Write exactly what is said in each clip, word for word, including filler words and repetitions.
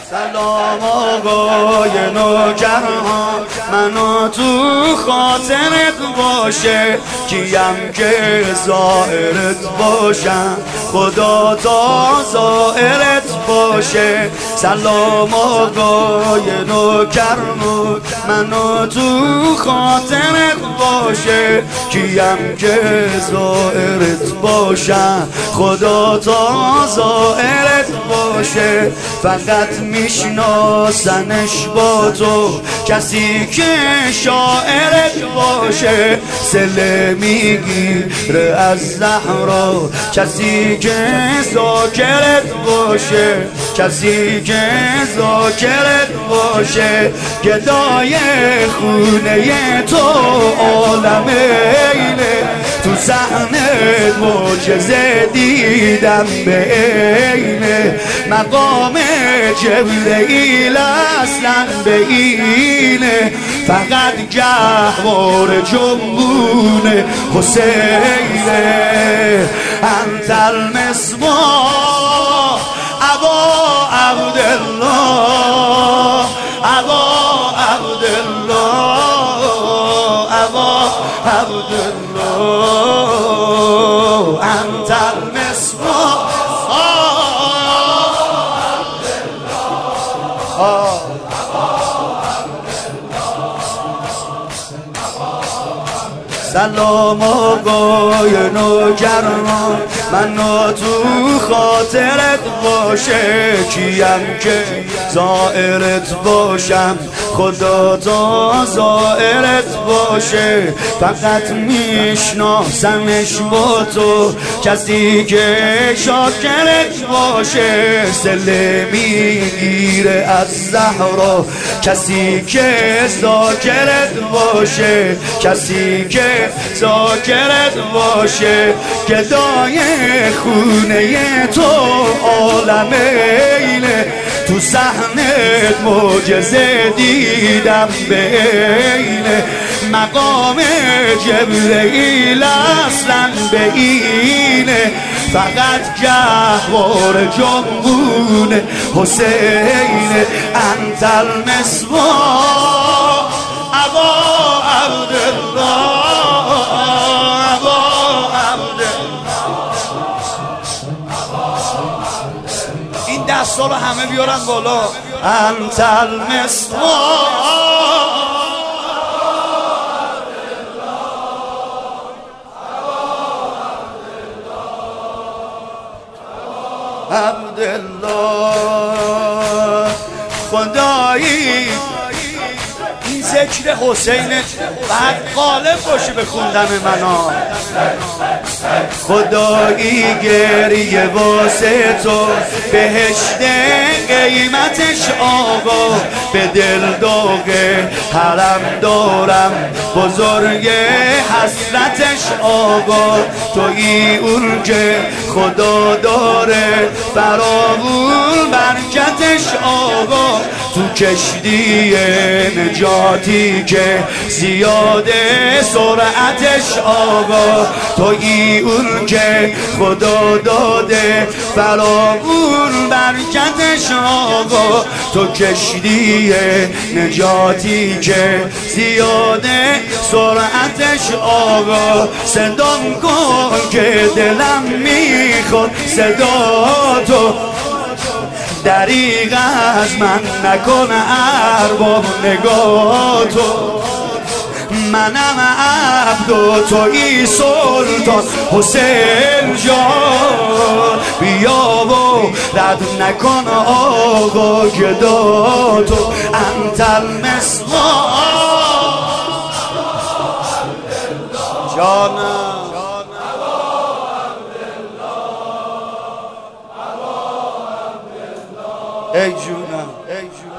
سلام آقای نوکران، منو تو خاطرت باشه، کیم که زائرت باشم، خدا تا زائرت باشه. سلام آقای نوکران، منو تو خاطرت باشه، کیم که زائرت باشم، خدا تا زائرت باشه. فقط میشناسنش با تو کسی که شاعرت باشه، سله میگیره از زهرا کسی که ذاکرت باشه، کسی که ذاکرت باشه. گدای خونه تو عالم اینه، تو صحنه معجزه دیدم به عینه، مقام جبرئیل اصلا به اینه، فقط گهوار جنبون حسینه. انت المصباح ابا عبدالله، ابا عبدالله، ابا عبدالله. انت المصباح سلام آقای نوکران، منو تو خاطرت باشه، کیم که زائرت باشم، خدا تا زائرت باشه. فقط میشناسمش با تو کسی که شاکرت باشه، سله میگیره از زهرا کسی که ذاکرت باشه، کسی که ذاکرت باشه. گدای خونه تو عالم اینه، تو صحنه معجزه دیدم به عینه، مقام جبرئیل اصلا به اینه، فقط گهوار جنبون حسینه. انت المصباح ابا عبدالله، این دستا رو همه بیارن بالا. انت المصباح عبدالله. خدایی این ذکر حسینت بعد غالب باشه به خوندن منا. خدایی گریه واسه تو بهشت قیمتش آقا، به دل داغه حرم دارم بزرگ حسرتش آقا. تویی اون که خدا داره فراوون برکتش آقا، تو کشتی نجاتی که زیاده سرعتش آقا. تویی اون که خدا داده فراوون برکتش آقا، تو کشتی نجاتی که زیاده سرعتش آقا. صدام کن که دلم میخواد صدا تو، دریغ از من نکن ارباب نگاه تو. منم عبد و تویی سلطان حسین جان، بیا و رد نکن آقا گدا تو. انت المصباح جانم، ای جونم، ای جونم.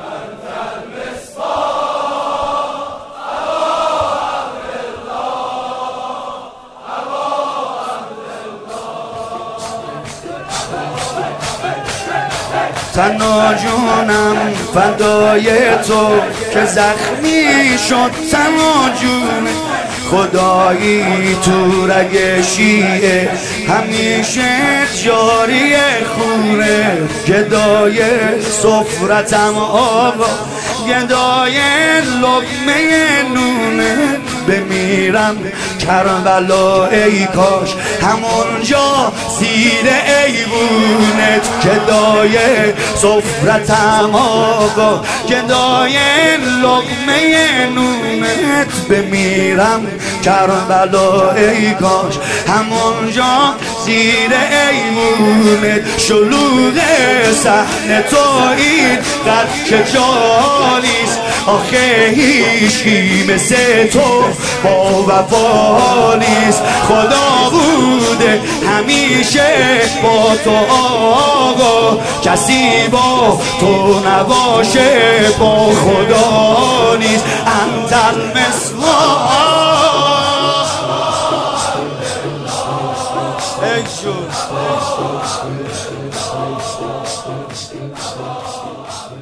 تنها جونم فدای تو که زخمی شد، تنها جون خدایی تو رگ شیعه همیشه جاری خوره. گدای سفرتم آقا، گدای لقمه نونه، بمیرم کربلا ای کاش همونجا زیر ایوونت. گدای سفرتم آقا، گدای لقمه نونت، بمیرم کربلا ای کاش همونجا زیر ایوونت. شلوغ صحنه تو این قد که جا نیست، آخه هیچی مثل تو با وفا نیست. خدا بوده همیشه با تو آقا، کسی با تو نباشه با خدا نیست. انت المصباح ای جون.